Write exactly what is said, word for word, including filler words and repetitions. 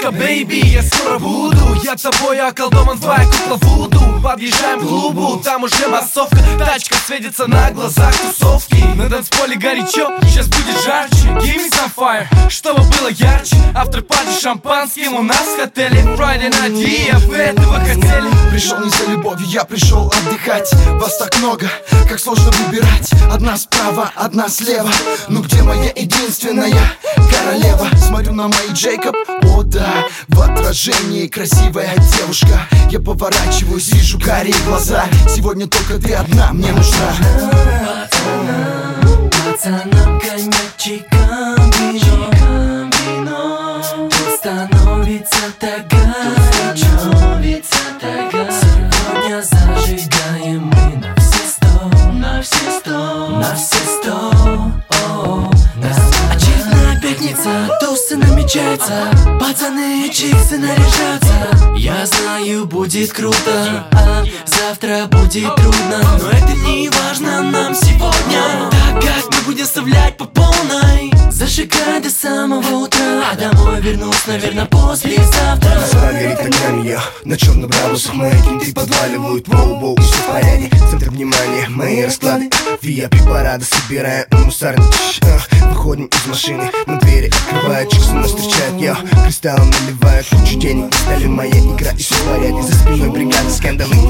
тише, бейби, я скоро буду. Я тобой околдован, твоя кукла Вуду. Подъезжаем к клубу, там уже массовка. Тачка светится на глазах тусовки. На танцполе горячо, сейчас будет жарче. Give me some fire, чтобы было ярче. Автор-пати шампанским у нас в отеле. Friday night, и вы этого хотели. Пришел не за любовью, я пришел отдыхать. Вас так много, как сложно выбирать. Одна справа, одна слева. Ну где моя единственная королева? Смотрю на мои Джейкоб, о да, в отражении красивая девушка. Я поворачиваюсь, вижу карие глаза. Сегодня только ты одна мне нужна. Пацанам, пацанам коньячиком вино, вино. Становится тага, становится тага. Сегодня зажигаем мы на все сто, на все сто, на все сто. Очередная пятница, тусы намечается. Пацаны и чиксы наряжаются. Я знаю, будет круто, а завтра будет трудно. Но это не важно нам сегодня, так как мы будем вставлять по полной. Зажигай до самого утра, а домой вернусь, наверное, послезавтра. Глаза горит огнями, я на черных градусах. Мои кенты подваливают, воу-воу, и все в порядке. Центр внимания, мои расклады. ви ай пи-парады собираем мусорный. Выходим из машины, на двери открывают, чиксы нас встречают, я кристаллом наливают кучу денег. Стали моя игра, и все в порядке. За спиной бригада, скандалы.